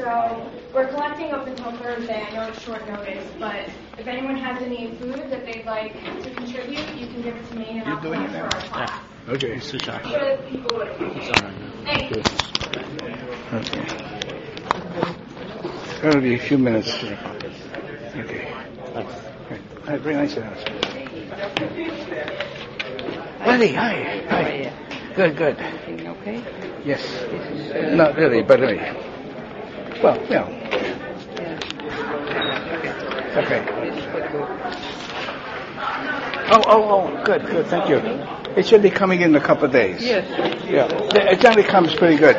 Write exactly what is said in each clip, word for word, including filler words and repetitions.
So we're collecting up until Thursday. I know it's short notice, but if anyone has any food that they'd like to contribute, you can give it to me and I'll collect it for our class. Okay. It's Sure that people would appreciate it. Thank you. Okay. It's going to be a few minutes. Okay. Hi, very nice to have you. Lenny, hi. Hi. Good, good. Everything okay? Yes. Not really, but anyway. Well, you know. Yeah. Okay. Oh, oh, oh, good, good, thank you. It should be coming in a couple of days. Yes. Yeah. It generally comes pretty good.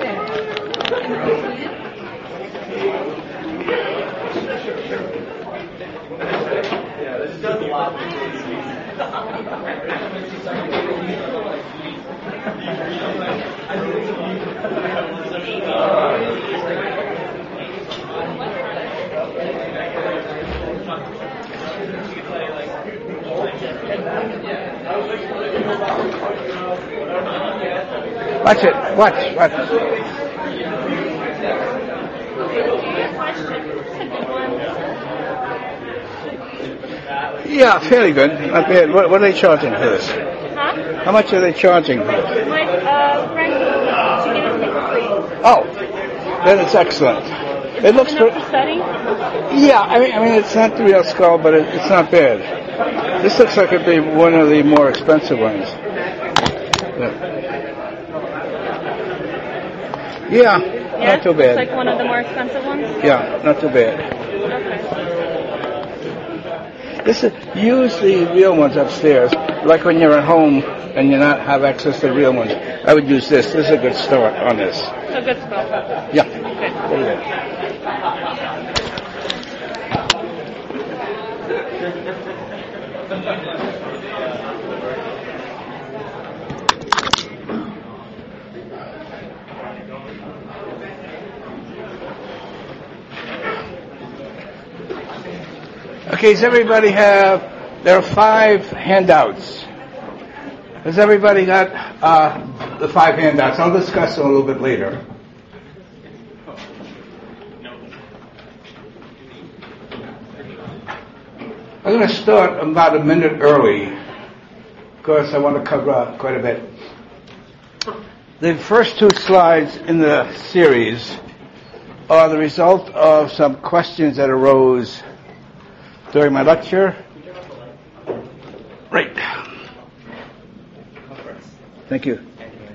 Watch it. Watch. Watch. Yeah, fairly good. Not bad. What, what are they charging for this? Huh? How much are they charging for this? My uh, friend, she gave us tickets free. Oh, then it's excellent. It looks Enough pretty. for studying? Yeah, I mean, I mean, it's not the real skull, but it, it's not bad. This looks like it'd be one of the more expensive ones. Yeah. Yeah, Yeah? not too bad. It's like one of the more expensive ones? Yeah, not too bad. Okay. This is, use the real ones upstairs. Like when you're at home and you not have access to the real ones. I would use this. This is a good start on this. So good stuff. Yeah. Okay. Very good. Okay, does everybody have, there are five handouts. Has everybody got uh, the five handouts? I'll discuss them a little bit later. I'm going to start about a minute early because I want to cover up quite a bit. The first two slides in the series are the result of some questions that arose during my lecture. Right. Thank you.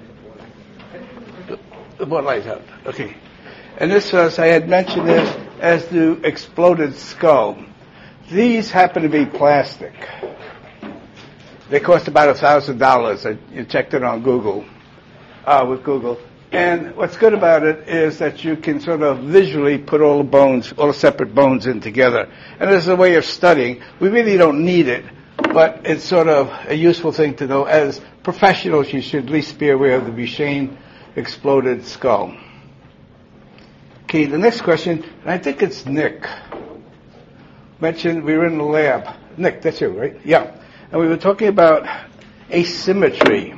The board lights out. Okay. And this was, I had mentioned this as the exploded skull. These happen to be plastic. They cost about a thousand dollars. I you checked it on Google, uh, with Google. And what's good about it is that you can sort of visually put all the bones, all the separate bones in together. And as a way of studying, we really don't need it, but it's sort of a useful thing to know. As professionals, you should at least be aware of the Duchenne exploded skull. Okay, the next question, and I think it's Nick, mentioned we were in the lab. Nick, that's you, right? Yeah. And we were talking about asymmetry.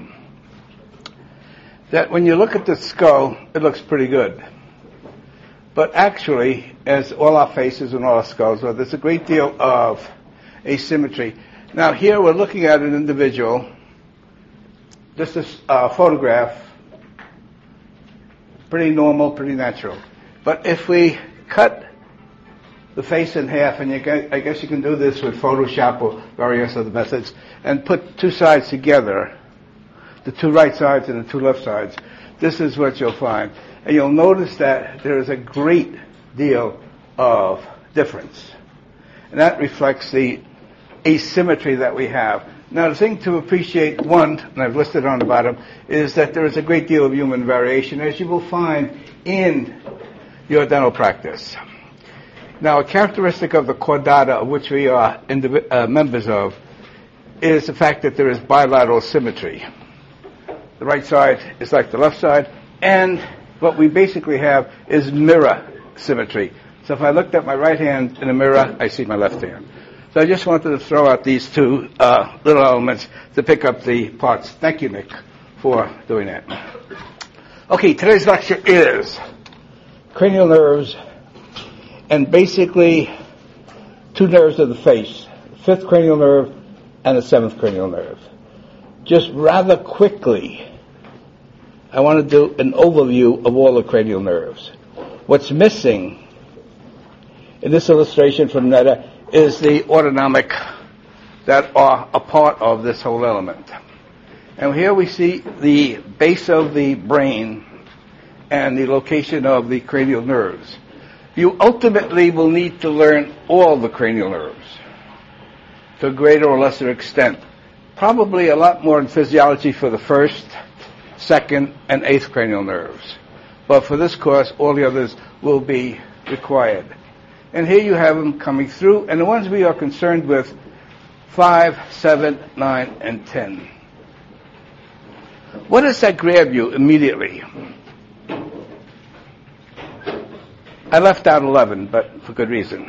That when you look at the skull, it looks pretty good. But actually, as all our faces and all our skulls are, there's a great deal of asymmetry. Now here we're looking at an individual, just a uh, photograph, pretty normal, pretty natural. But if we cut the face in half, and you can, I guess you can do this with Photoshop or various other methods, and put two sides together, the two right sides and the two left sides, this is what you'll find. And you'll notice that there is a great deal of difference. And that reflects the asymmetry that we have. Now, the thing to appreciate, one, and I've listed on the bottom, is that there is a great deal of human variation, as you will find in your dental practice. Now, a characteristic of the chordata, of which we are indiv- uh, members of, is the fact that there is bilateral symmetry. The right side is like the left side, and what we basically have is mirror symmetry. So if I looked at my right hand in a mirror, I see my left hand. So I just wanted to throw out these two uh, little elements to pick up the parts. Thank you, Nick, for doing that. Okay, today's lecture is cranial nerves and basically two nerves of the face, the fifth cranial nerve and the seventh cranial nerve. Just rather quickly, I want to do an overview of all the cranial nerves. What's missing in this illustration from Netta is the autonomic that are a part of this whole element. And here we see the base of the brain and the location of the cranial nerves. You ultimately will need to learn all the cranial nerves to a greater or lesser extent. Probably a lot more in physiology for the first, second, and eighth cranial nerves. But for this course, all the others will be required. And here you have them coming through, and the ones we are concerned with, five, seven, nine, and ten. What does that grab you immediately? I left out eleven, but for good reason.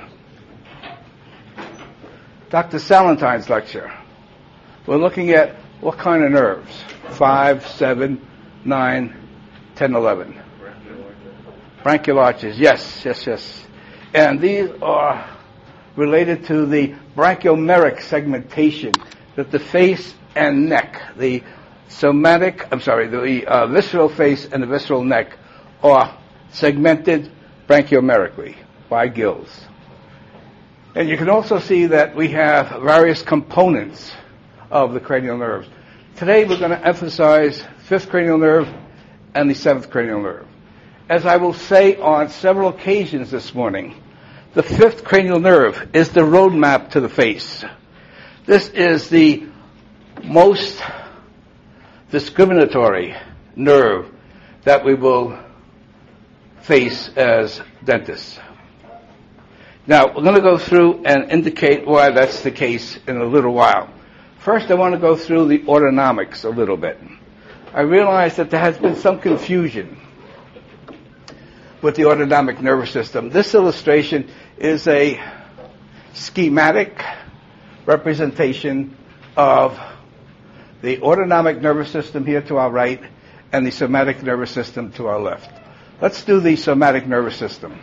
Doctor Salentine's lecture. We're looking at what kind of nerves? Five, seven, nine, ten, eleven. Branchial arches. Yes, yes, yes. And these are related to the branchiomeric segmentation that the face and neck, the somatic, I'm sorry, the uh, visceral face and the visceral neck are segmented branchiomerically by gills. And you can also see that we have various components of the cranial nerves. Today we're going to emphasize fifth cranial nerve and the seventh cranial nerve. As I will say on several occasions this morning, the fifth cranial nerve is the roadmap to the face. This is the most discriminatory nerve that we will face as dentists. Now, we're going to go through and indicate why that's the case in a little while. First, I want to go through the autonomics a little bit. I realize that there has been some confusion with the autonomic nervous system. This illustration is a schematic representation of the autonomic nervous system here to our right and the somatic nervous system to our left. Let's do the somatic nervous system.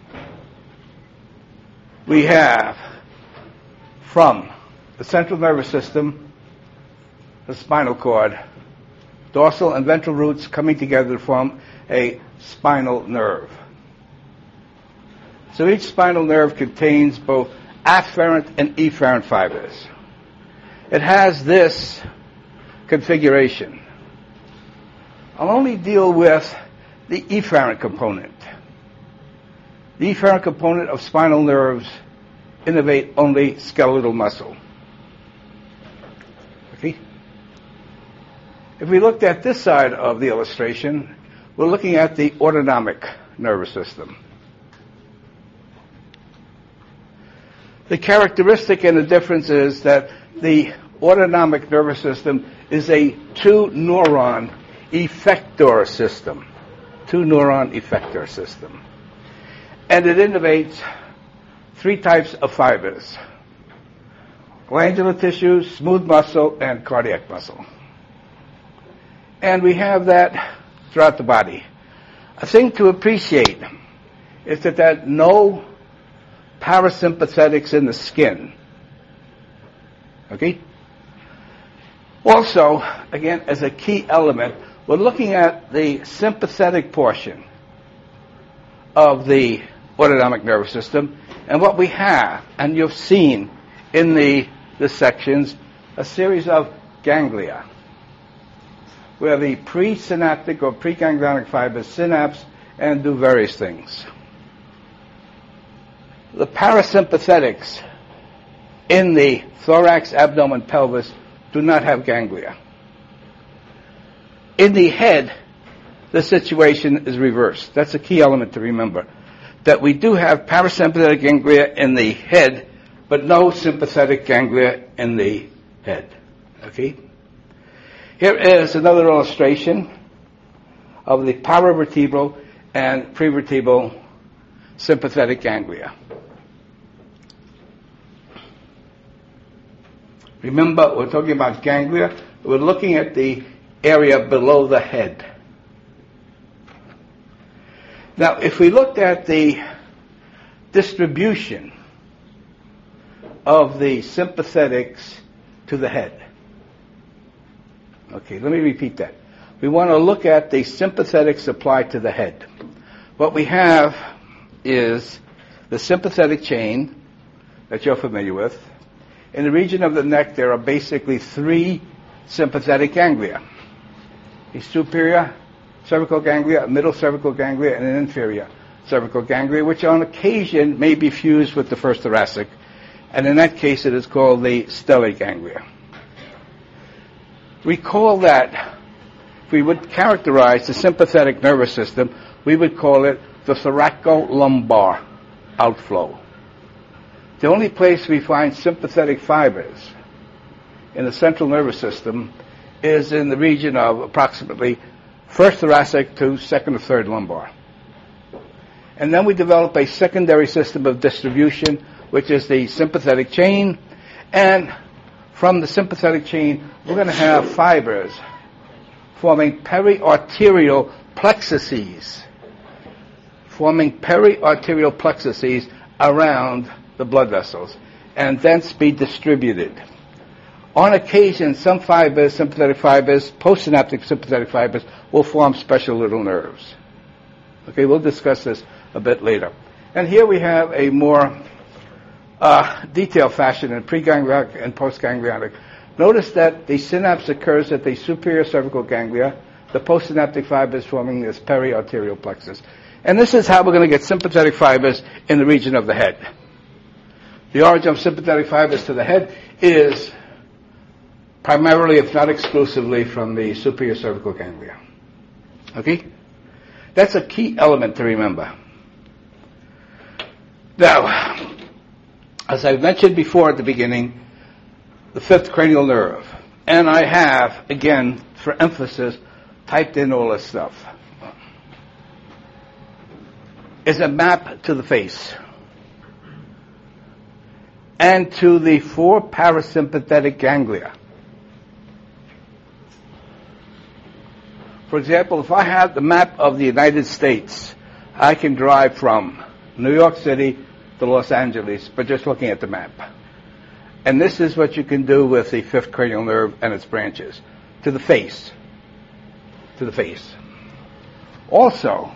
We have from the central nervous system, the spinal cord, dorsal and ventral roots coming together to form a spinal nerve. So each spinal nerve contains both afferent and efferent fibers. It has this configuration. I'll only deal with the efferent component. The efferent component of spinal nerves innervate only skeletal muscle. Okay? If we looked at this side of the illustration, we're looking at the autonomic nervous system. The characteristic and the difference is that the autonomic nervous system is a two-neuron effector system. Two-neuron effector system. And it innervates three types of fibers: glandular tissue, smooth muscle, and cardiac muscle. And we have that throughout the body. A thing to appreciate is that there are no parasympathetics in the skin. Okay? Also, again, as a key element, we're looking at the sympathetic portion of the autonomic nervous system, and what we have, and you've seen in the, the sections, a series of ganglia, where the presynaptic or preganglionic fibers synapse and do various things. The parasympathetics in the thorax, abdomen, pelvis do not have ganglia. In the head, the situation is reversed. That's a key element to remember. That we do have parasympathetic ganglia in the head, but no sympathetic ganglia in the head. Okay? Here is another illustration of the paravertebral and prevertebral sympathetic ganglia. Remember, we're talking about ganglia. We're looking at the area below the head. Now, if we looked at the distribution of the sympathetics to the head. Okay, let me repeat that. We want to look at the sympathetic supply to the head. What we have is the sympathetic chain that you're familiar with. In the region of the neck, there are basically three sympathetic ganglia. A superior cervical ganglia, a middle cervical ganglia, and an inferior cervical ganglia, which on occasion may be fused with the first thoracic. And in that case, it is called the stellate ganglia. Recall that if we would characterize the sympathetic nervous system, we would call it the thoracolumbar outflow. The only place we find sympathetic fibers in the central nervous system is in the region of approximately first thoracic to second or third lumbar. And then we develop a secondary system of distribution, which is the sympathetic chain. And from the sympathetic chain, we're going to have fibers forming periarterial plexuses, forming periarterial plexuses around the blood vessels, and thence be distributed. On occasion, some fibers, sympathetic fibers, postsynaptic sympathetic fibers, will form special little nerves. Okay, we'll discuss this a bit later. And here we have a more uh, detailed fashion in preganglionic and postganglionic. Notice that the synapse occurs at the superior cervical ganglia, the postsynaptic fibers forming this periarterial plexus. And this is how we're going to get sympathetic fibers in the region of the head. The origin of sympathetic fibers to the head is primarily, if not exclusively, from the superior cervical ganglia. Okay? That's a key element to remember. Now, as I mentioned before at the beginning, the fifth cranial nerve. And I have, again, for emphasis, typed in all this stuff. Is a map to the face and to the four parasympathetic ganglia. For example, if I have the map of the United States, I can drive from New York City to Los Angeles by just looking at the map. And this is what you can do with the fifth cranial nerve and its branches. To the face. To the face. Also,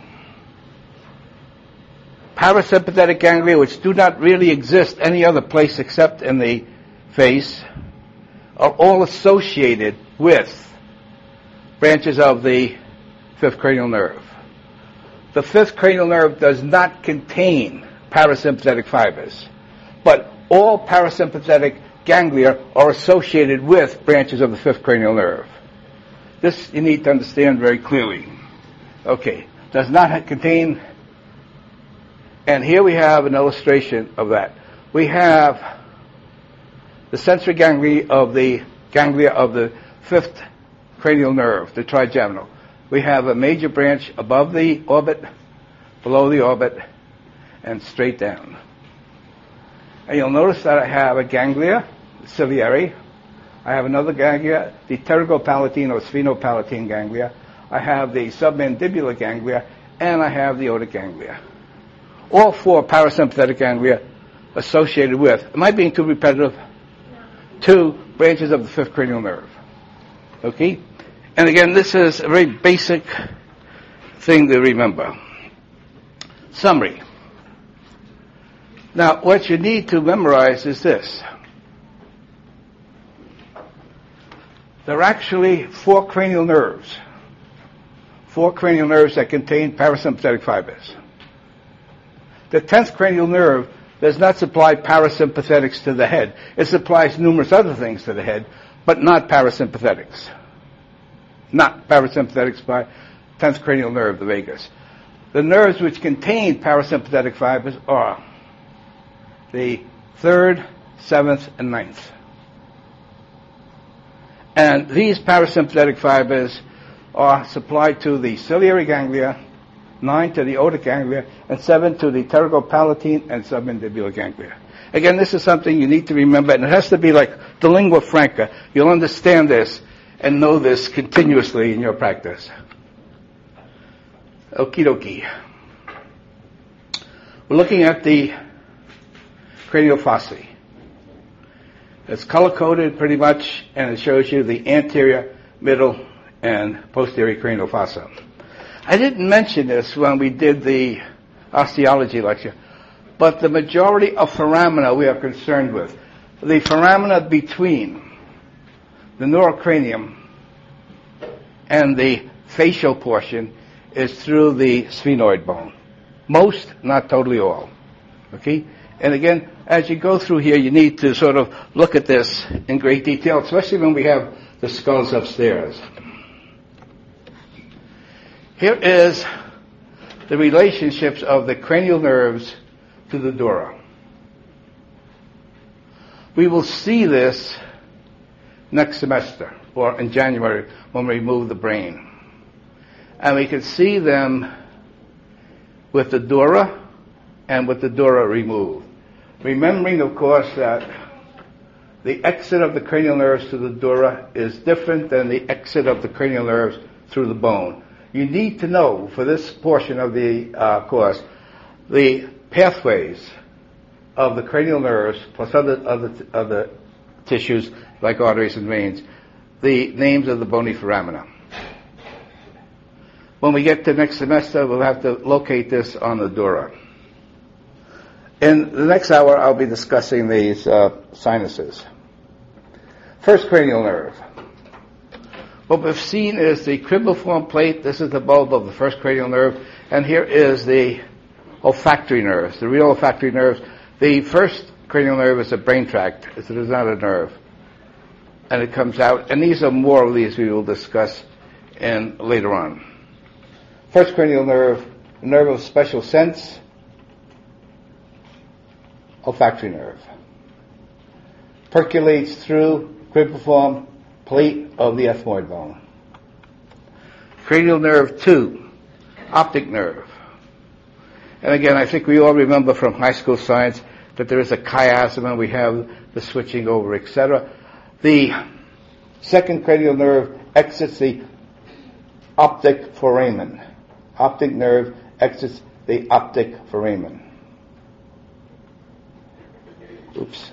parasympathetic ganglia, which do not really exist any other place except in the face, are all associated with branches of the fifth cranial nerve. The fifth cranial nerve does not contain parasympathetic fibers, but all parasympathetic ganglia are associated with branches of the fifth cranial nerve. This you need to understand very clearly. Okay, does not contain, and here we have an illustration of that. We have the sensory ganglia of the ganglia of the fifth cranial nerve, the trigeminal. We have a major branch above the orbit, below the orbit, and straight down. And you'll notice that I have a ganglia, ciliary. I have another ganglia, the pterygopalatine or sphenopalatine ganglia. I have the submandibular ganglia, and I have the otic ganglia. All four parasympathetic ganglia associated with, am I being too repetitive? No. Two branches of the fifth cranial nerve. Okay? And again, this is a very basic thing to remember. Summary. Now, what you need to memorize is this. There are actually four cranial nerves. Four cranial nerves that contain parasympathetic fibers. The tenth cranial nerve does not supply parasympathetics to the head. It supplies numerous other things to the head, but not parasympathetics. Not parasympathetics by tenth cranial nerve, the vagus. The nerves which contain parasympathetic fibers are the third, seventh, and ninth. And these parasympathetic fibers are supplied to the ciliary ganglia, nine to the otic ganglia, and seven to the pterygopalatine and submandibular ganglia. Again, this is something you need to remember, and it has to be like the lingua franca. You'll understand this and know this continuously in your practice. Okie dokie. We're looking at the cranial fossae. It's color-coded pretty much, and it shows you the anterior, middle, and posterior cranial fossa. I didn't mention this when we did the osteology lecture, but the majority of foramina we are concerned with. The foramina between the neurocranium and the facial portion is through the sphenoid bone. Most, not totally all. Okay? And again, as you go through here, you need to sort of look at this in great detail, especially when we have the skulls upstairs. Here is the relationships of the cranial nerves to the dura. We will see this next semester, or in January, when we remove the brain. And we can see them with the dura and with the dura removed. Remembering, of course, that the exit of the cranial nerves to the dura is different than the exit of the cranial nerves through the bone. You need to know, for this portion of the uh, course, the pathways of the cranial nerves, plus other, other, other tissues like arteries and veins, the names of the bony foramina. When we get to next semester, we'll have to locate this on the dura. In the next hour, I'll be discussing these uh, sinuses. First cranial nerve. What we've seen is the cribriform plate. This is the bulb of the first cranial nerve. And here is the olfactory nerves, the real olfactory nerves. The first cranial nerve is a brain tract. It is not a nerve. And it comes out. And these are more of these we will discuss in later on. First cranial nerve, nerve of special sense, olfactory nerve. Percolates through cribriform plate of the ethmoid bone. Cranial nerve two, optic nerve. And again, I think we all remember from high school science that there is a chiasm and we have the switching over, et cetera. The second cranial nerve exits the optic foramen. Optic nerve exits the optic foramen. Oops.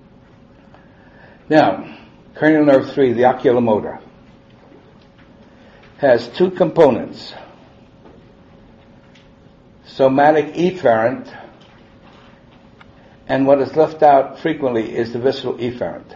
Now, cranial nerve three, the oculomotor, has two components. Somatic efferent, and what is left out frequently is the visceral efferent.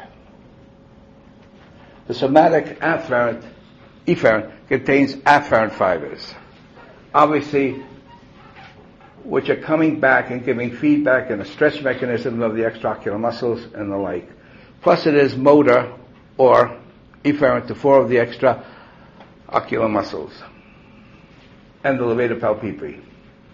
The somatic afferent, efferent contains afferent fibers, obviously, which are coming back and giving feedback and a stretch mechanism of the extraocular muscles and the like. Plus it is motor or efferent to four of the extraocular muscles and the levator palpebri.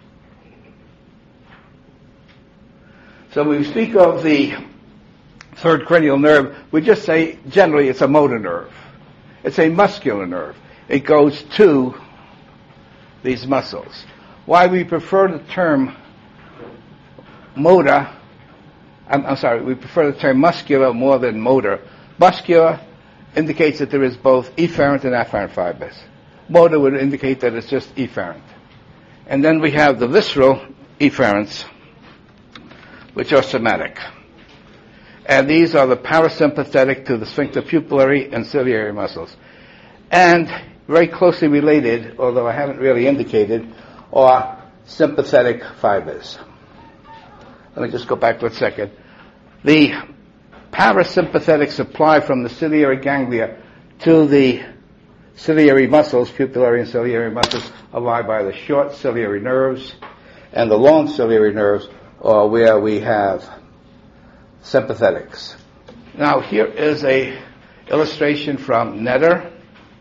So when we speak of the third cranial nerve, we just say generally it's a motor nerve. It's a muscular nerve. It goes to these muscles. Why we prefer the term motor, I'm, I'm sorry, we prefer the term muscular more than motor. Muscular indicates that there is both efferent and afferent fibers. Motor would indicate that it's just efferent. And then we have the visceral efferents, which are somatic. And these are the parasympathetic to the sphincter pupillary and ciliary muscles. And very closely related, although I haven't really indicated, are sympathetic fibers. Let me just go back for a second. The parasympathetic supply from the ciliary ganglia to the ciliary muscles, pupillary and ciliary muscles, are lie by the short ciliary nerves, and the long ciliary nerves are where we have sympathetics. Now here is a illustration from Netter.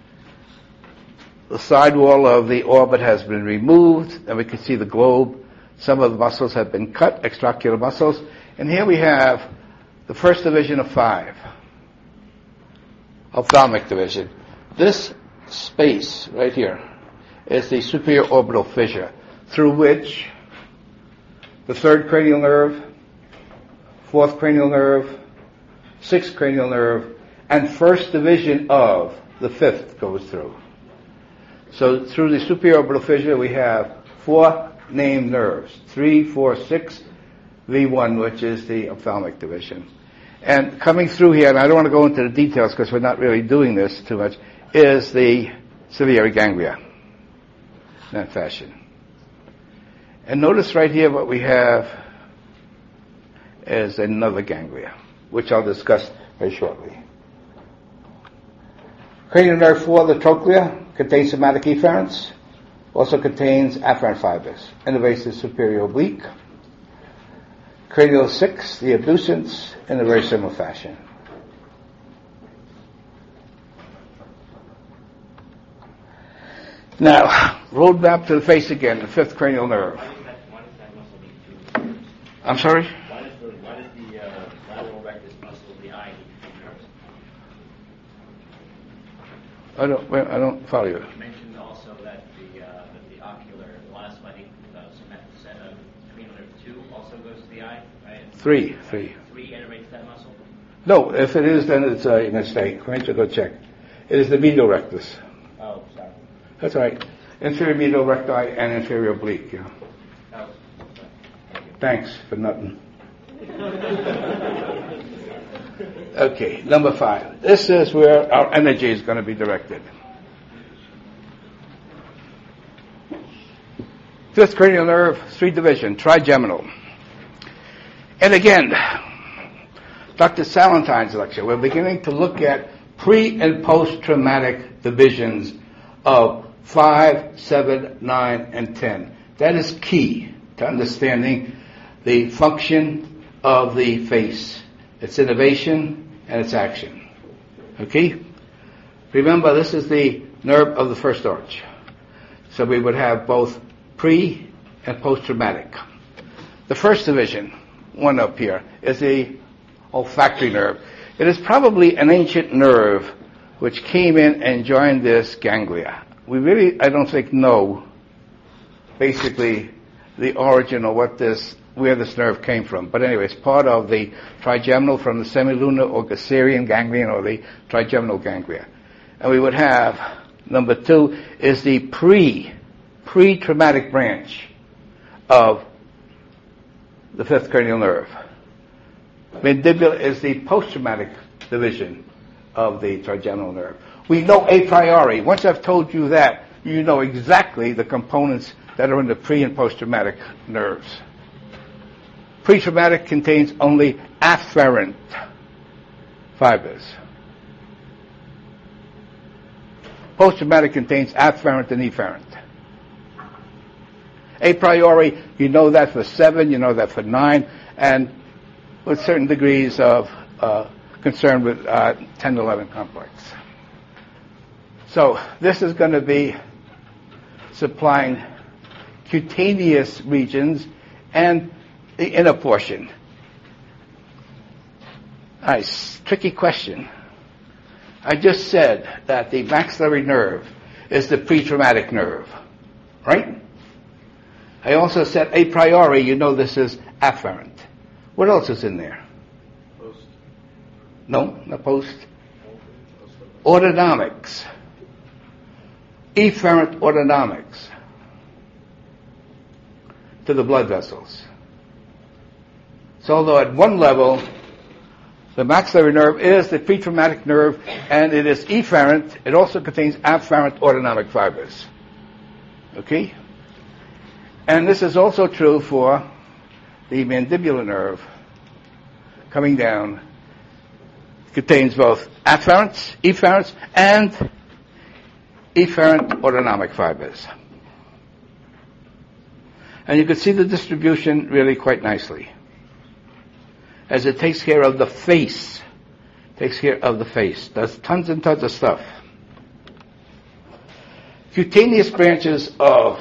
The sidewall of the orbit has been removed, and we can see the globe. Some of the muscles have been cut, extraocular muscles. And here we have the first division of five, ophthalmic division. This space right here is the superior orbital fissure, through which the third cranial nerve, fourth cranial nerve, sixth cranial nerve, and first division of the fifth goes through. So through the superior orbital fissure, we have four named nerves, three, four, six, V one, which is the ophthalmic division. And coming through here, and I don't want to go into the details because we're not really doing this too much, is the ciliary ganglia in that fashion. And notice right here what we have is another ganglia, which I'll discuss very shortly. Cranial nerve four, the trochlea, contains somatic efferents, also contains afferent fibers. Innervated superior oblique. Cranial six, the abducens, in a very similar fashion. Now, roadmap to the face again, the fifth cranial nerve. I'm sorry? Why does the, why does the uh, lateral rectus muscle of the eye need two nerves? I don't, well, I don't follow you. You mentioned also that the uh, that the ocular velocity uh, uh, cranial nerve two also goes to the eye, right? Three, three. Three innervates that muscle? No, if it is, then it's a mistake. Let me go check. It is the medial rectus. Oh, sorry. That's all right. Inferior medial recti and inferior oblique. Yeah. Oh, okay. Thank you. Thanks for nothing. Okay, number five. This is where our energy is going to be directed. Fifth cranial nerve, three division, trigeminal. And again, Doctor Salentine's lecture, we're beginning to look at pre- and post-traumatic divisions of five, seven, nine, and ten. That is key to understanding the function of the face, its innervation and its action. Okay? Remember, this is the nerve of the first arch. So we would have both pre- and post-traumatic. The first division, one up here, is the olfactory nerve. It is probably an ancient nerve which came in and joined this ganglia. We really, I don't think, know basically the origin of what this, where this nerve came from. But anyway, it's part of the trigeminal from the semilunar or Gasserian ganglion or the trigeminal ganglia. And we would have, number two, is the pre, pre-traumatic branch of the fifth cranial nerve. Mandibular is the post-traumatic division of the trigeminal nerve. We know a priori. Once I've told you that, you know exactly the components that are in the pre- and post-traumatic nerves. Pre-traumatic contains only afferent fibers. Post-traumatic contains afferent and efferent. A priori, you know that for seven, you know that for nine, and with certain degrees of uh, concern with uh, ten eleven complex. So this is going to be supplying cutaneous regions and the inner portion. Nice, tricky question. I just said that the maxillary nerve is the pre-traumatic nerve, right? I also said a priori, you know this is afferent. What else is in there? Post. No, not post. Autonomics. Efferent autonomics to the blood vessels. So although at one level, the maxillary nerve is the pre-traumatic nerve and it is efferent, it also contains afferent autonomic fibers. Okay? And this is also true for the mandibular nerve coming down. It contains both afferents, efferents, and efferent autonomic fibers. And you can see the distribution really quite nicely, as it takes care of the face, takes care of the face, does tons and tons of stuff. Cutaneous branches of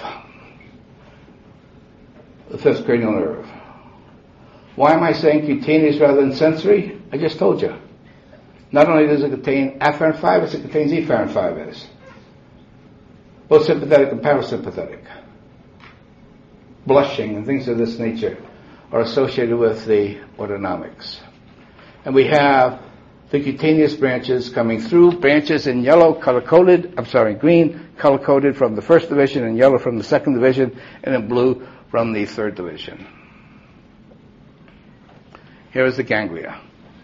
the fifth cranial nerve. Why am I saying cutaneous rather than sensory? I just told you. Not only does it contain afferent fibers, it contains efferent fibers. Both sympathetic and parasympathetic. Blushing and things of this nature are associated with the autonomics. And we have the cutaneous branches coming through, branches in yellow color-coded, I'm sorry, green color-coded from the first division, and yellow from the second division, and in blue run the third division. Here is the ganglia.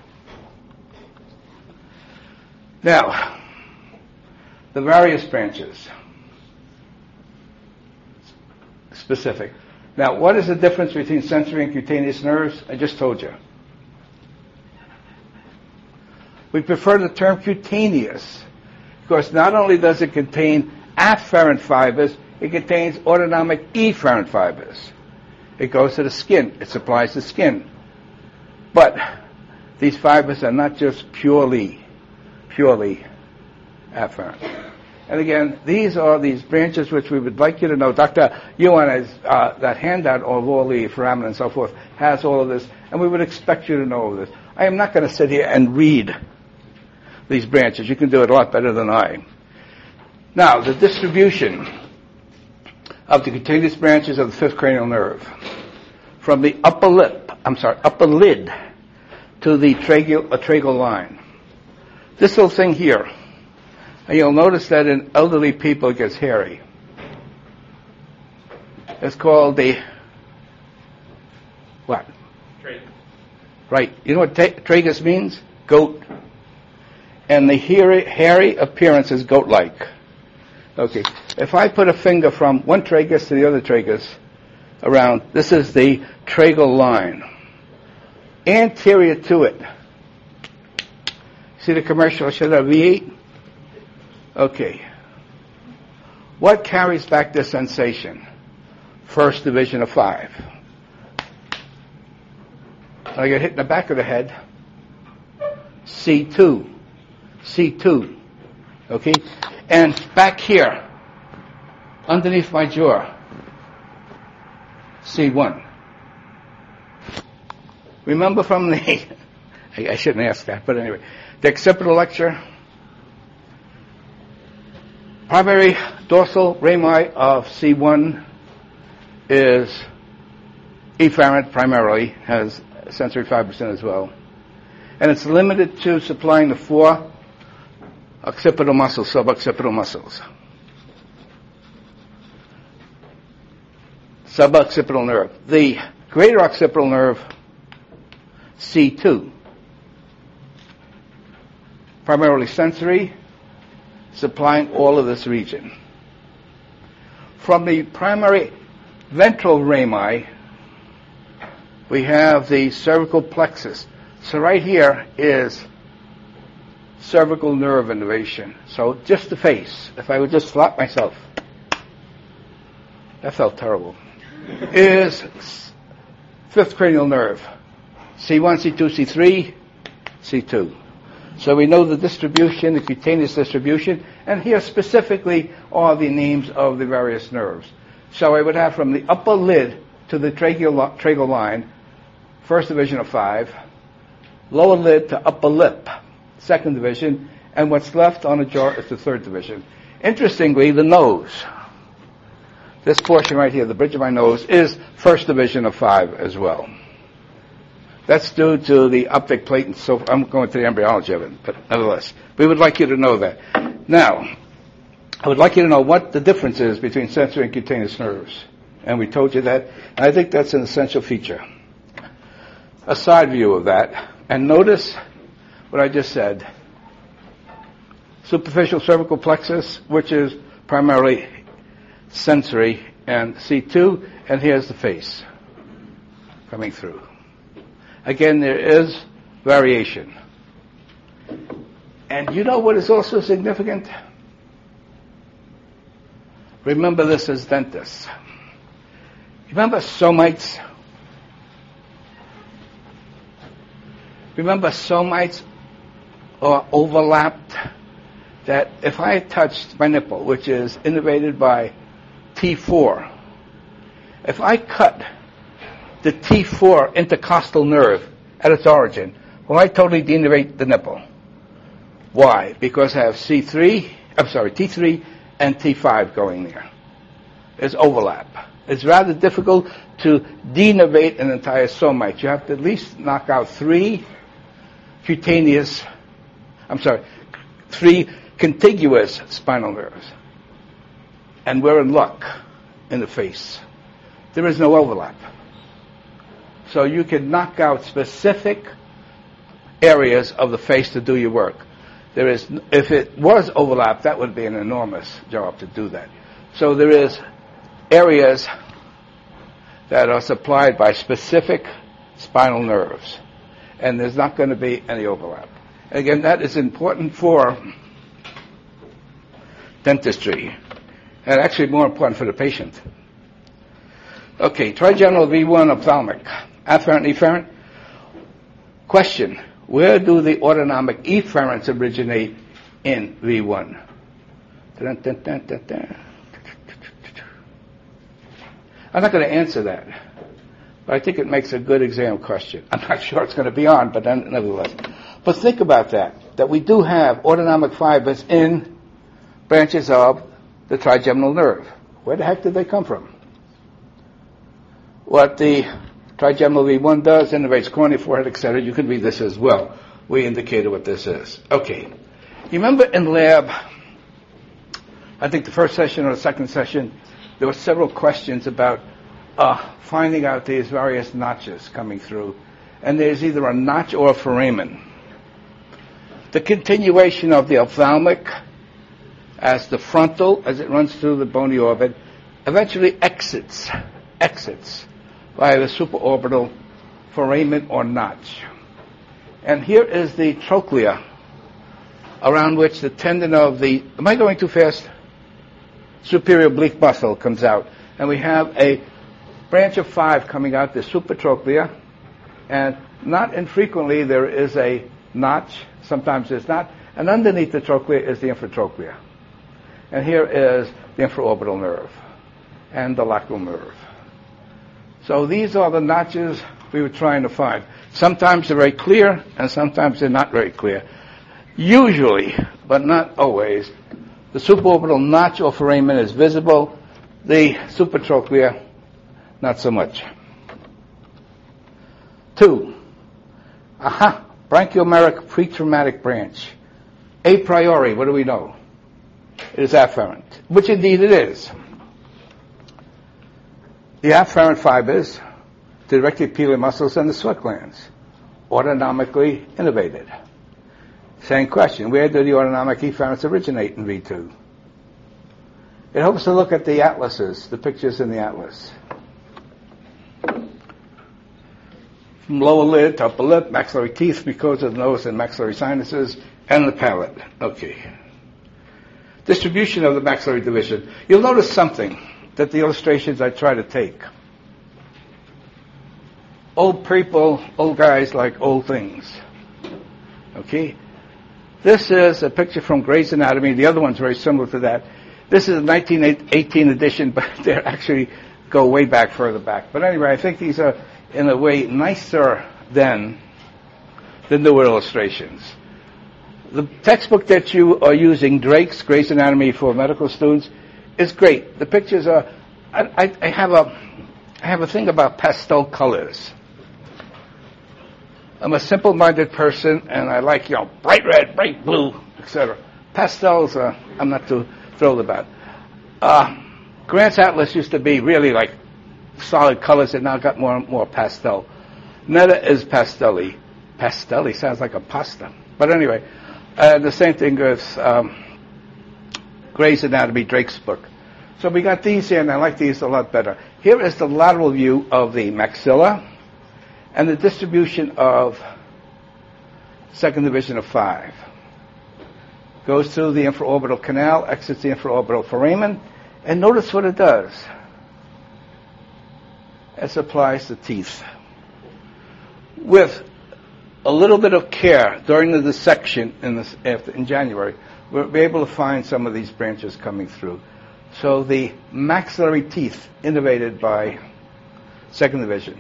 Now, the various branches. Specific. Now, what is the difference between sensory and cutaneous nerves? I just told you. We prefer the term cutaneous because not only does it contain afferent fibers, it contains autonomic efferent fibers. It goes to the skin. It supplies the skin. But these fibers are not just purely, purely afferent. And again, these are these branches which we would like you to know. Doctor Yuan has uh, that handout of all the foramina and so forth, has all of this, and we would expect you to know all this. I am not going to sit here and read these branches. You can do it a lot better than I. Now, the distribution of the cutaneous branches of the fifth cranial nerve from the upper lip, I'm sorry, upper lid to the tracheal, uh, tracheal line. This little thing here, and you'll notice that in elderly people it gets hairy. It's called the, what? Tragus. Right. You know what ta- tragus means? Goat. And the hairy, hairy appearance is goat-like. Okay. If I put a finger from one tragus to the other tragus around, this is the tracheal line. Anterior to it. See the commercial? Should have V eight? Okay. What carries back this sensation? First division of five. I get hit in the back of the head. C two. C two. Okay? And back here, underneath my jaw, C one. Remember from the, I, I shouldn't ask that, but anyway, the occipital lecture, primary dorsal rami of C one is efferent primarily, has sensory fibers in as well. And it's limited to supplying the four occipital muscles, suboccipital muscles. Suboccipital nerve. The greater occipital nerve, C two. Primarily sensory, supplying all of this region. From the primary ventral rami, we have the cervical plexus. So right here is cervical nerve innervation. So just the face. If I would just slap myself, that felt terrible. Is fifth cranial nerve. C one, C two, C three, C two. So we know the distribution, the cutaneous distribution, and here specifically are the names of the various nerves. So I would have from the upper lid to the tracheal, tracheal line, first division of five, lower lid to upper lip, second division, and what's left on the jaw is the third division. Interestingly, the nose, this portion right here, the bridge of my nose, is first division of five as well. That's due to the optic plate and so I'm going to the embryology of it, but nevertheless, we would like you to know that. Now, I would like you to know what the difference is between sensory and cutaneous nerves. And we told you that, and I think that's an essential feature. A side view of that, and notice what I just said. Superficial cervical plexus, which is primarily sensory, and C two, and here's the face coming through. Again, there is variation. And you know what is also significant? Remember this as dentists. Remember somites? Remember somites are overlapped? That if I touched my nipple, which is innervated by T four, if I cut the T four intercostal nerve at its origin, will I totally denervate the nipple? Why? Because I have C three, I'm sorry, T three and T five going there. There's overlap. It's rather difficult to denervate an entire somite. You have to at least knock out three cutaneous, I'm sorry, three contiguous spinal nerves. And we're in luck in the face. there is no overlap. So you can knock out specific areas of the face to do your work. There is, if it was overlap, that would be an enormous job to do that. So there is areas that are supplied by specific spinal nerves, and there's not going to be any overlap. And again, that is important for dentistry, and actually more important for the patient. Okay, trigeminal V one ophthalmic, afferent, efferent. Question, where do the autonomic efferents originate in V one? Dun, dun, dun, dun, dun. I'm not going to answer that, but I think it makes a good exam question. I'm not sure it's going to be on, but then, nevertheless. But think about that, that we do have autonomic fibers in branches of the trigeminal nerve. Where the heck did they come from? What the trigeminal V one does, innervates cornea, forehead, et cetera. You can read this as well. We indicated what this is. Okay. You remember in lab, I think the first session or the second session, there were several questions about uh, finding out these various notches coming through. And there's either a notch or a foramen. The continuation of the ophthalmic as the frontal, as it runs through the bony orbit, eventually exits, exits via the supraorbital foramen or notch. And here is the trochlea, around which the tendon of the, am I going too fast? Superior oblique muscle comes out. And we have a branch of five coming out, the supratrochlea, and not infrequently there is a notch, sometimes there's not, and underneath the trochlea is the infratrochlea. And here is the infraorbital nerve and the lateral nerve. So these are the notches we were trying to find. Sometimes they're very clear, and sometimes they're not very clear. Usually, but not always, the supraorbital notch or foramen is visible. The supratrochlea, not so much. Two, aha, branchiomeric pretraumatic branch. A priori, what do we know? It is afferent, which indeed it is. The afferent fibers, the reticular muscles and the sweat glands, autonomically innervated. Same question, where do the autonomic efferents originate in V two? It helps to look at the atlases, the pictures in the atlas. From lower lid to upper lip, maxillary teeth, mucosa of the nose and maxillary sinuses, and the palate. Okay. Distribution of the maxillary division. You'll notice something that the illustrations I try to take. Old people, old guys like old things. Okay? This is a picture from Gray's Anatomy. The other one's very similar to that. This is a nineteen eighteen edition, but they actually go way back, further back. But anyway, I think these are, in a way, nicer than the newer illustrations. The textbook that you are using, Drake's Gray's Anatomy for medical students, is great. The pictures are, I, I, I have a, I have a thing about pastel colors. I'm a simple-minded person, and I like, you know, bright red, bright blue, et cetera. Pastels, uh, I'm not too thrilled about. Uh, Grant's Atlas used to be really like solid colors, and now got more and more pastel. Netta is pastelly. Pastelly sounds like a pasta. But anyway, uh, the same thing with um, Gray's Anatomy, Drake's book. So we got these here, and I like these a lot better. Here is the lateral view of the maxilla and the distribution of second division of five. Goes through the infraorbital canal, exits the infraorbital foramen, and notice what it does. It supplies the teeth. With a little bit of care during the dissection in, this, after, in January, we'll be able to find some of these branches coming through. So the maxillary teeth innervated by second division.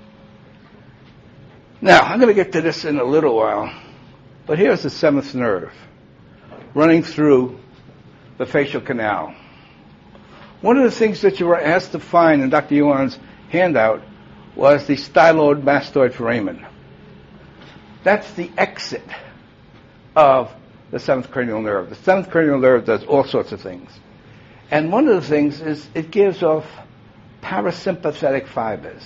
Now, I'm going to get to this in a little while, but here's the seventh nerve running through the facial canal. One of the things that you were asked to find in Doctor Yuan's handout was the styloid mastoid foramen. That's the exit of the seventh cranial nerve. The seventh cranial nerve does all sorts of things. And one of the things is it gives off parasympathetic fibers,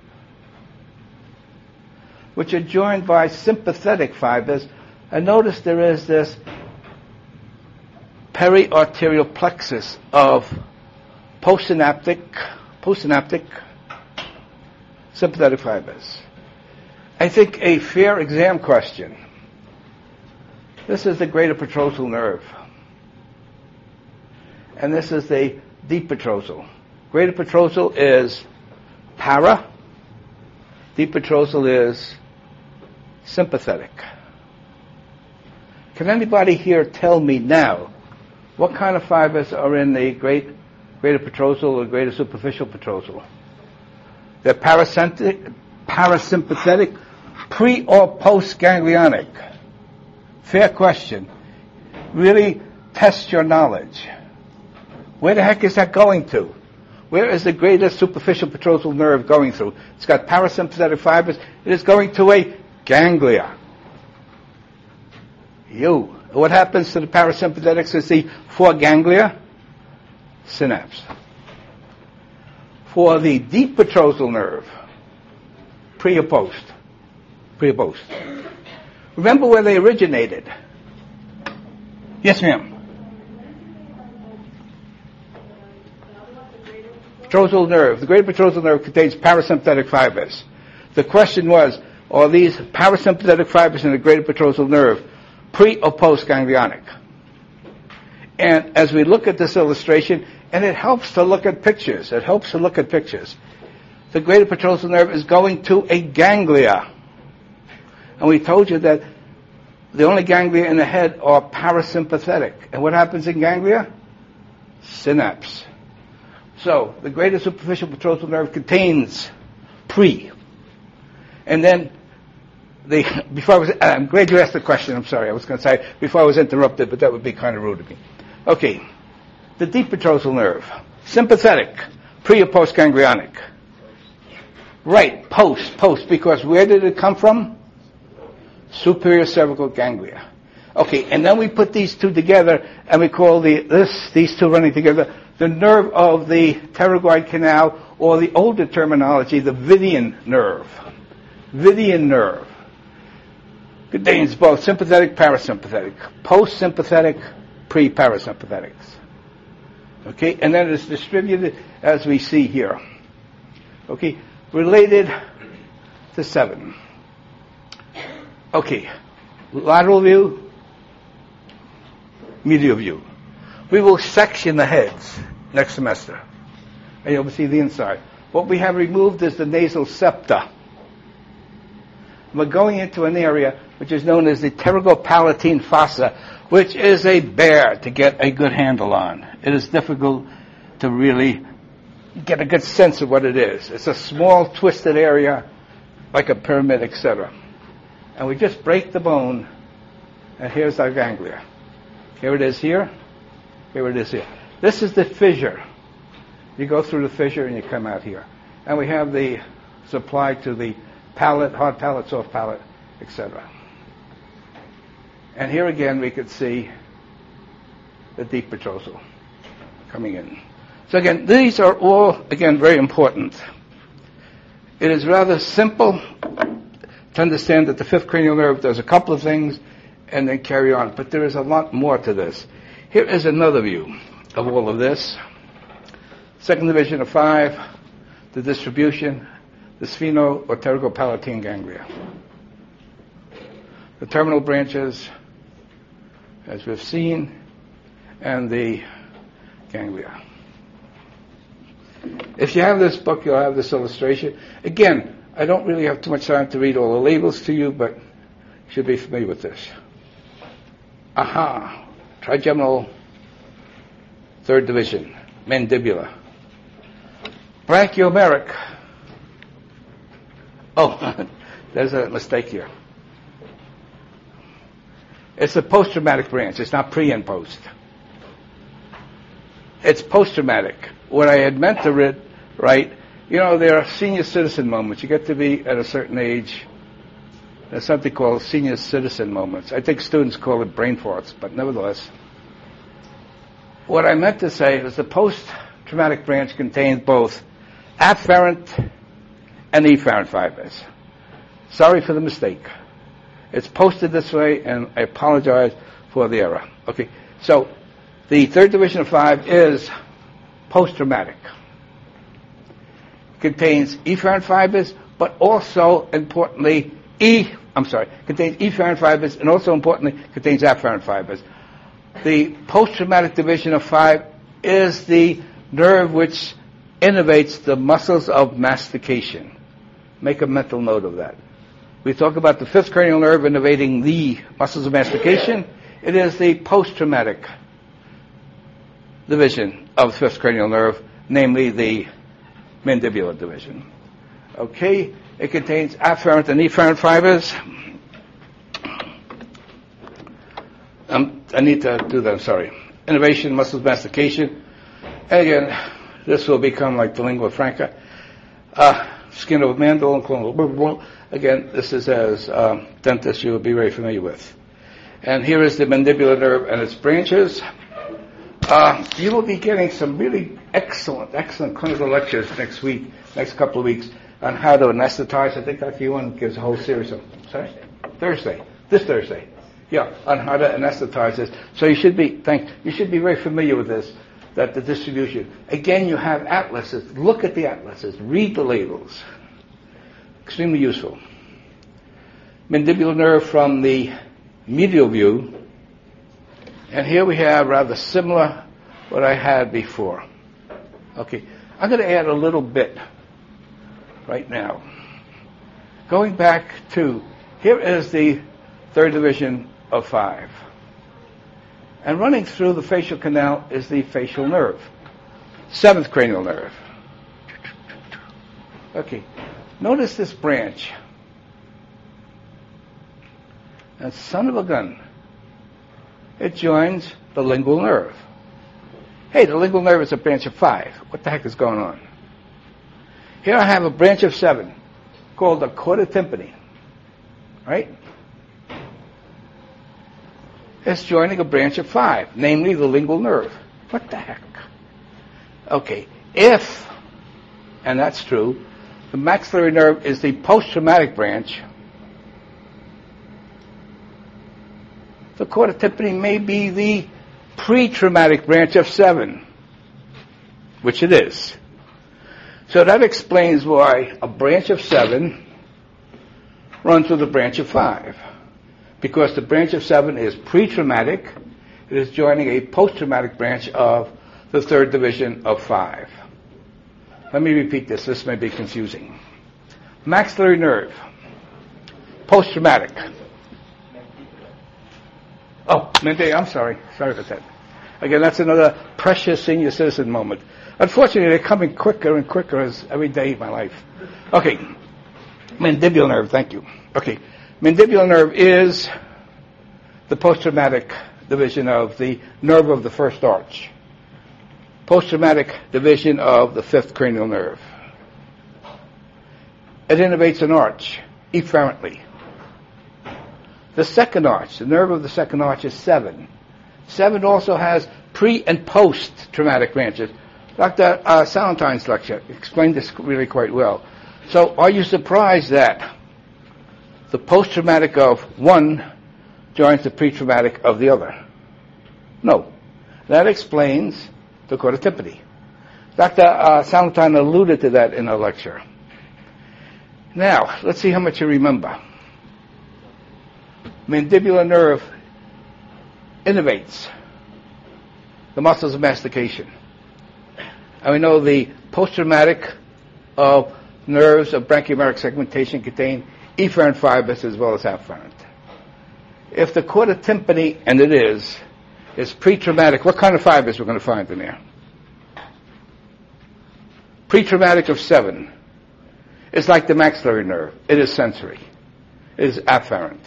which are joined by sympathetic fibers. And notice there is this periarterial plexus of postsynaptic, postsynaptic sympathetic fibers. I think a fair exam question. This is the greater petrosal nerve. And this is the deep petrosal. Greater petrosal is para. Deep petrosal is sympathetic. Can anybody here tell me now what kind of fibers are in the great, greater petrosal or greater superficial petrosal? They're parasympathetic, parasympathetic, pre or post ganglionic. Fair question. Really test your knowledge. Where the heck is that going to? Where is the greater superficial petrosal nerve going through? It's got parasympathetic fibers. It is going to a ganglia. You. What happens to the parasympathetics is the four ganglia? Synapse. For the deep petrosal nerve, pre or post? Pre or post. Remember where they originated? Yes, ma'am. Petrosal nerve. The greater petrosal nerve contains parasympathetic fibers. The question was, are these parasympathetic fibers in the greater petrosal nerve pre or post ganglionic? And as we look at this illustration, and it helps to look at pictures, it helps to look at pictures. The greater petrosal nerve is going to a ganglia. And we told you that the only ganglia in the head are parasympathetic. And what happens in ganglia? Synapse. So, the greater superficial petrosal nerve contains pre. And then, the, before I was, I'm glad you asked the question, I'm sorry, I was going to say, before I was interrupted, but that would be kind of rude of me. Okay, the deep petrosal nerve, sympathetic, pre or post ganglionic. Right, post, post, because where did it come from? Superior cervical ganglia. Okay, and then we put these two together, and we call the this these two running together the nerve of the pterygoid canal, or the older terminology, the Vidian nerve. Vidian nerve contains both sympathetic, parasympathetic, post-sympathetic, pre-parasympathetics. Okay, and then it's distributed as we see here. Okay, related to seven. Okay, lateral view, medial view. We will section the heads next semester, and you'll see the inside. What we have removed is the nasal septa. We're going into an area which is known as the pterygopalatine fossa, which is a bear to get a good handle on. It is difficult to really get a good sense of what it is. It's a small, twisted area, like a pyramid, et cetera. And we just break the bone, and here's our ganglia. Here it is here. Here it is here. This is the fissure. You go through the fissure and you come out here. And we have the supply to the palate, hard palate, soft palate, et cetera. And here again we could see the deep petrosal coming in. So again, these are all, again, very important. It is rather simple to understand that the fifth cranial nerve does a couple of things and then carry on. But there is a lot more to this. Here is another view of all of this. Second division of five, the distribution, the spheno or pterygopalatine ganglia. The terminal branches, as we've seen, and the ganglia. If you have this book, you'll have this illustration. Again, I don't really have too much time to read all the labels to you, but you should be familiar with this. Aha. Trigeminal, third division, mandibula. Branchiomeric. Oh, there's a mistake here. It's a post-traumatic branch. It's not pre and post. It's post-traumatic. What I had meant to read, right, you know, there are senior citizen moments. You get to be at a certain age. There's something called senior citizen moments. I think students call it brain farts, but nevertheless. What I meant to say is the post-traumatic branch contains both afferent and efferent fibers. Sorry for the mistake. It's posted this way, and I apologize for the error. Okay, so the third division of five is post-traumatic. Contains efferent fibers, but also, importantly, E, I'm sorry, contains efferent fibers, and also, importantly, contains afferent fibers. The post-traumatic division of five is the nerve which innervates the muscles of mastication. Make a mental note of that. We talk about the fifth cranial nerve innervating the muscles of mastication. It is the post-traumatic division of the fifth cranial nerve, namely the mandibular division. Okay, it contains afferent and efferent fibers. Um, I need to do that, I'm sorry. Innervation, muscles, mastication. And again, this will become like the lingua franca. Uh, skin of a mandible, blah, blah, blah. Again, this is as um, dentists you will be very familiar with. And here is the mandibular nerve and its branches. Uh, you will be getting some really excellent, excellent clinical lectures next week, next couple of weeks, on how to anesthetize. I think Doctor Ewan gives a whole series of, sorry? Thursday. This Thursday. Yeah, on how to anesthetize this. So you should be, thank, you should be very familiar with this, that the distribution. Again, you have atlases. Look at the atlases. Read the labels. Extremely useful. Mandibular nerve from the medial view. And here we have rather similar what I had before. Okay, I'm going to add a little bit right now. Going back to, here is the third division of five. And running through the facial canal is the facial nerve. Seventh cranial nerve. Okay, notice this branch. And son of a gun, it joins the lingual nerve. Hey, the lingual nerve is a branch of five. What the heck is going on? Here I have a branch of seven called the chorda tympani. Right? It's joining a branch of five, namely the lingual nerve. What the heck? Okay, if, and that's true, the maxillary nerve is the post-traumatic branch, the chorda tympani may be the pre-traumatic branch of seven, which it is. So that explains why a branch of seven runs with a branch of five. Because the branch of seven is pre-traumatic, it is joining a post-traumatic branch of the third division of five. Let me repeat this, this may be confusing. Maxillary nerve, post-traumatic. Oh, Mende, I'm sorry. Sorry about that. Again, that's another precious senior citizen moment. Unfortunately, they're coming quicker and quicker as every day of my life. Okay. Mandibular nerve, thank you. Okay. Mandibular nerve is the post-traumatic division of the nerve of the first arch. Post-traumatic division of the fifth cranial nerve. It innervates an arch, efferently. The second arch, the nerve of the second arch is seven. Seven also has pre- and post-traumatic branches. Doctor Uh, Salentine's lecture explained this really quite well. So are you surprised that the post-traumatic of one joins the pre-traumatic of the other? No. That explains the chorda tympani. Doctor Uh, Salentine alluded to that in a lecture. Now, let's see how much you remember. Mandibular nerve innervates the muscles of mastication. And we know the post-traumatic of nerves of branchiomeric segmentation contain efferent fibers as well as afferent. If the chorda tympani, and it is, is pre-traumatic, what kind of fibers we're going to find in there? Pre-traumatic of seven. It's like the maxillary nerve. It is sensory. It is afferent.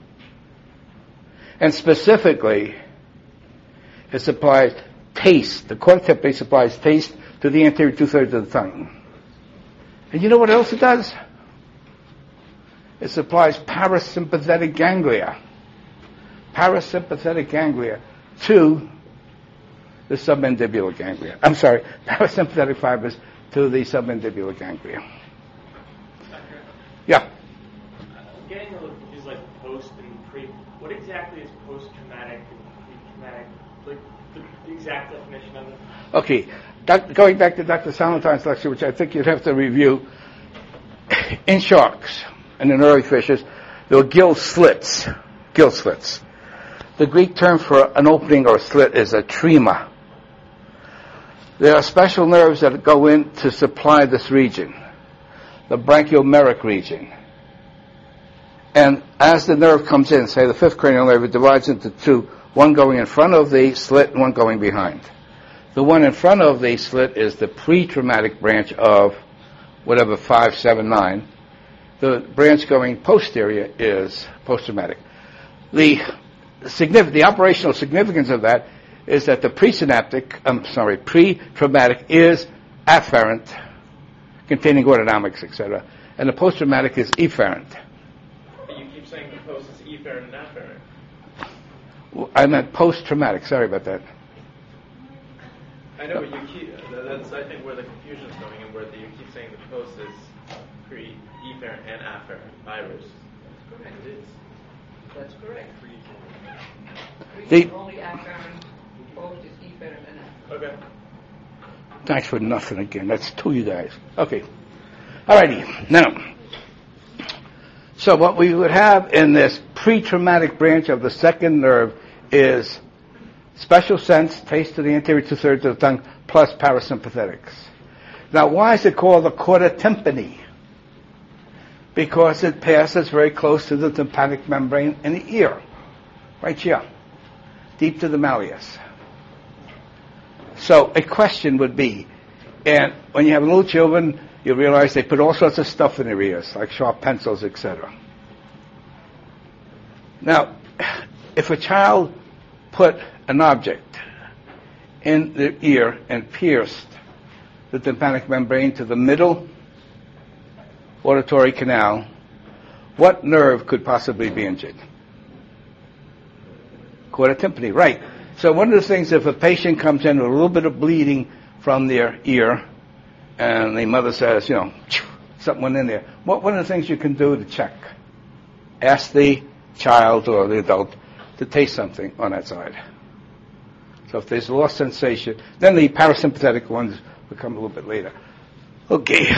And specifically, it supplies taste. The chorda tympani supplies taste to the anterior two-thirds of the tongue. And you know what else it does? It supplies parasympathetic ganglia. Parasympathetic ganglia to the submandibular ganglia. I'm sorry, parasympathetic fibers to the submandibular ganglia. Yeah. I'm getting a little confused, like post and pre. What exactly is post-traumatic and pre-traumatic? Like the, the exact definition of it? Okay. Doc, going back to Doctor Salentine's lecture, which I think you'd have to review, in sharks and in early fishes, there were gill slits. Gill slits. The Greek term for an opening or a slit is a trema. There are special nerves that go in to supply this region, the branchiomeric region. And as the nerve comes in, say the fifth cranial nerve, it divides into two, one going in front of the slit and one going behind. The one in front of the slit is the pre-traumatic branch of whatever, five, seven, nine. The branch going posterior is post-traumatic. The significant, the operational significance of that is that the presynaptic, I'm sorry, pre-traumatic is afferent, containing autonomics, et cetera, and the post-traumatic is efferent. But you keep saying the post is efferent and afferent. Well, I meant post-traumatic. Sorry about that. I know, but you keep, that's, I think, where the confusion is coming in, where the, you keep saying the post is pre, efferent, and afferent, virus. That's correct. It is. That's correct. The, Pre only afferent, post is efferent and afferent. Okay. Thanks for nothing again. That's two of you guys. Okay. Alrighty. Now, so what we would have in this pre-traumatic branch of the second nerve is special sense, taste of the anterior two-thirds of the tongue, plus parasympathetics. Now, why is it called the chorda tympani? Because it passes very close to the tympanic membrane in the ear, right here, deep to the malleus. So a question would be, and when you have little children, you realize they put all sorts of stuff in their ears, like sharp pencils, et cetera. Now, if a child put an object in the ear and pierced the tympanic membrane to the middle auditory canal, what nerve could possibly be injured? Chorda tympani, right. So one of the things, if a patient comes in with a little bit of bleeding from their ear, and the mother says, you know, something went in there, what one of the things you can do to check? Ask the child or the adult to taste something on that side. So if there's lost sensation, then the parasympathetic ones will come a little bit later. Okay.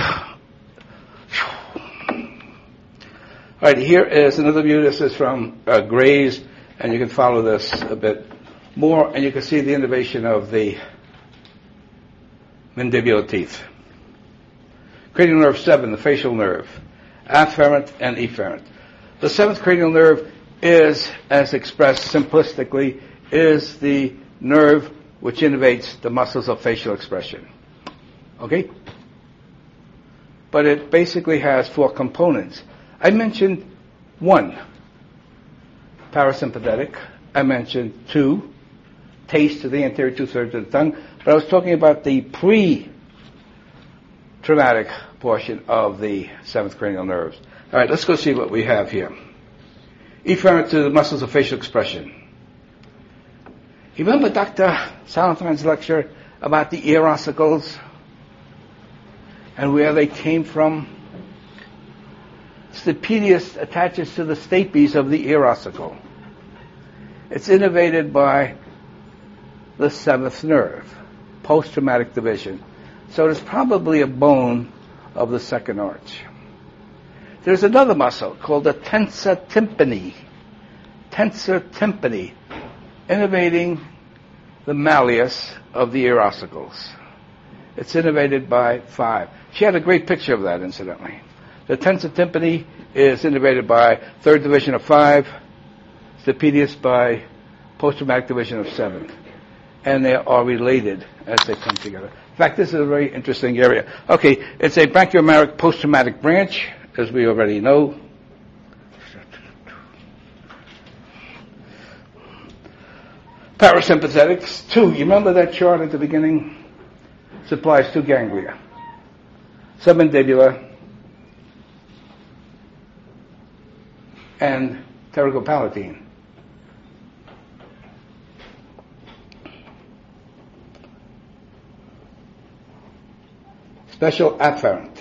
All right, here is another view. This is from uh, Gray's, and you can follow this a bit more, and you can see the innervation of the mandibular teeth. Cranial nerve seven, the facial nerve, afferent and efferent. The seventh cranial nerve is, as expressed simplistically, is the nerve which innervates the muscles of facial expression. Okay? But it basically has four components. I mentioned one, parasympathetic. I mentioned two, taste to the anterior two-thirds of the tongue. But I was talking about the pre-traumatic portion of the seventh cranial nerves. All right, let's go see what we have here. Efferent to the muscles of facial expression. You remember Doctor Salentine's lecture about the ear ossicles and where they came from? Stapedius attaches to the stapes of the ear ossicle. It's innervated by the seventh nerve, post-traumatic division. So it's probably a bone of the second arch. There's another muscle called the tensor tympani. Tensor tympani, innervating the malleus of the ear ossicles. It's innervated by five. She had a great picture of that, incidentally. The tensor tympani is innervated by third division of five, stapedius by post-traumatic division of seven. And they are related as they come together. In fact, this is a very interesting area. Okay, it's a branchiomeric post-traumatic branch, as we already know. Parasympathetics, two. You remember that chart at the beginning? Supplies two ganglia. Submandibular and pterygopalatine. special afferent.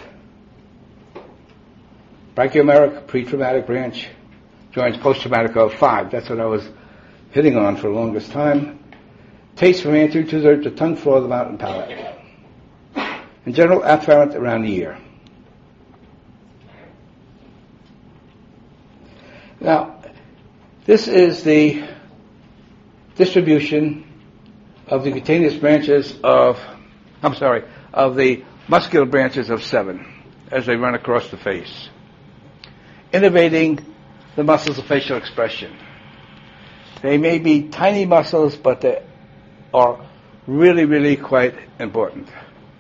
Brachiometric pre-traumatic branch joins post-traumatic of five. That's what I was hitting on for the longest time. Taste from anterior two-thirds to tongue floor of the mouth and palate. In general, afferent around the ear. Now, this is the distribution of the cutaneous branches of, I'm sorry, of the muscular branches of seven as they run across the face, innervating the muscles of facial expression. They may be tiny muscles, but they are really, really quite important.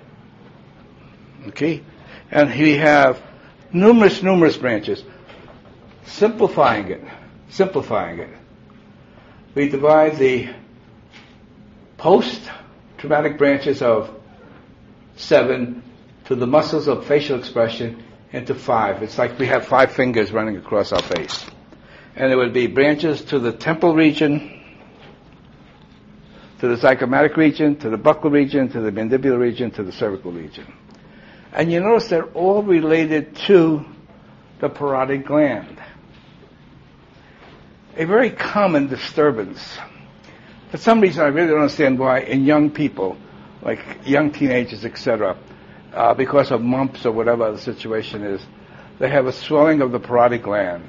Okay? And we have numerous, numerous branches. Simplifying it, simplifying it. We divide the post-traumatic branches of seven to the muscles of facial expression into five. It's like we have five fingers running across our face. And it would be branches to the temple region, to the zygomatic region, to the buccal region, to the mandibular region, to the cervical region. And you notice they're all related to the parotid gland. A very common disturbance. For some reason, I really don't understand why in young people, like young teenagers, et cetera, uh, because of mumps or whatever the situation is, they have a swelling of the parotid gland.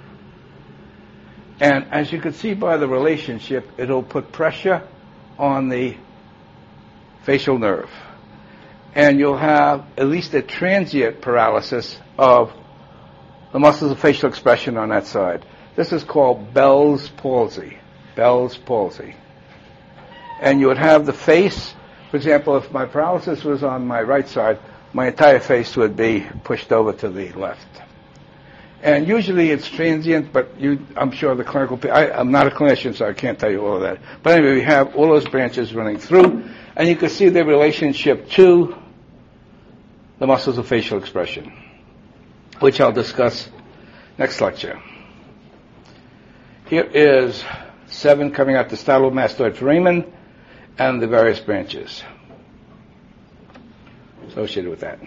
And as you can see by the relationship, it'll put pressure on the facial nerve. And you'll have at least a transient paralysis of the muscles of facial expression on that side. This is called Bell's palsy. Bell's palsy. And you would have the face, for example, if my paralysis was on my right side, my entire face would be pushed over to the left. And usually it's transient, but you, I'm sure the clinical, I, I'm not a clinician, so I can't tell you all of that. But anyway, we have all those branches running through, and you can see their relationship to the muscles of facial expression, which I'll discuss next lecture. Here is seven coming out the stylomastoid foramen and the various branches associated with that.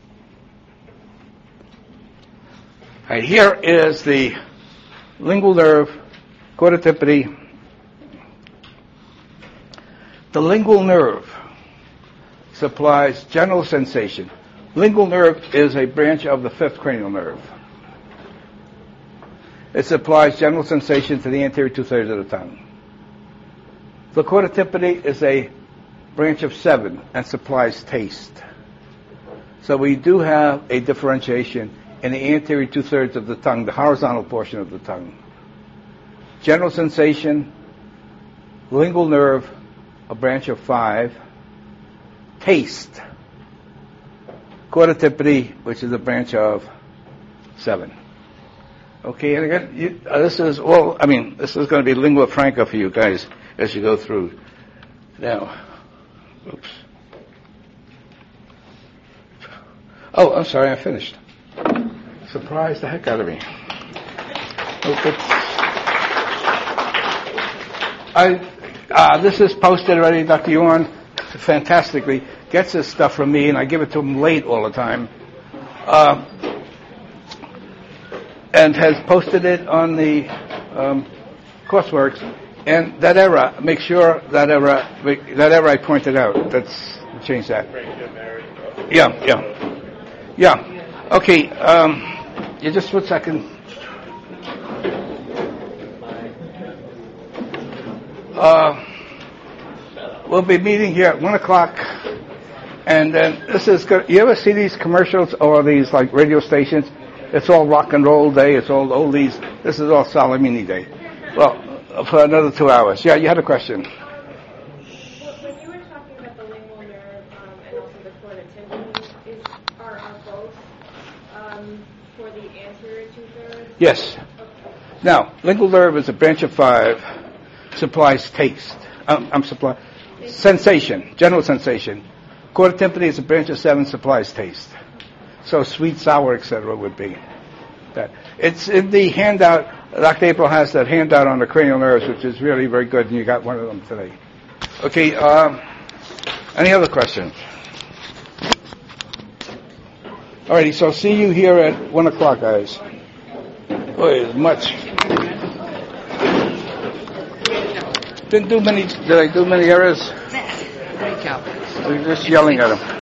All right, here is the lingual nerve, chorda tympani. The lingual nerve supplies general sensation. Lingual nerve is a branch of the fifth cranial nerve. It supplies general sensation to the anterior two-thirds of the tongue. The chorda tympani is a branch of seven and supplies taste. So we do have a differentiation in the anterior two-thirds of the tongue, the horizontal portion of the tongue. General sensation, lingual nerve, a branch of five. Taste, chorda tympani, which is a branch of seven. Okay, and again, you, uh, this is all, I mean, this is going to be lingua franca for you guys as you go through. Now, oops. Oh, I'm sorry, I finished. Surprised the heck out of me. Okay. I, uh, this is posted already. Doctor Yuan fantastically gets this stuff from me, and I give it to him late all the time. Uh, and has posted it on the um, courseworks. And that error, make sure that error, that error I pointed out. Let's change that. Yeah, yeah. Yeah. Okay, um, yeah, just one second. Uh, we'll be meeting here at one o'clock, and then this is good. You ever see these commercials or these like radio stations? It's all rock and roll day. It's all oldies. This is all Salamini day. Well, for another two hours. Yeah, you had a question. When you were talking about the lingual nerve um, and also the chorda tympani, is are, are both um, for the anterior two-thirds? Yes. Okay. Now, lingual nerve is a branch of five, supplies taste. Um, I'm supply sensation, general sensation. Chorda tympani is a branch of seven, supplies taste. So sweet, sour, et cetera would be that. It's in the handout. Doctor April has that handout on the cranial nerves, which is really very good, and you got one of them today. Okay. Um, any other questions? Alrighty, so see you here at one o'clock, guys. Boy, much. Didn't do many. Did I do many errors? Great job. We were just yelling at him.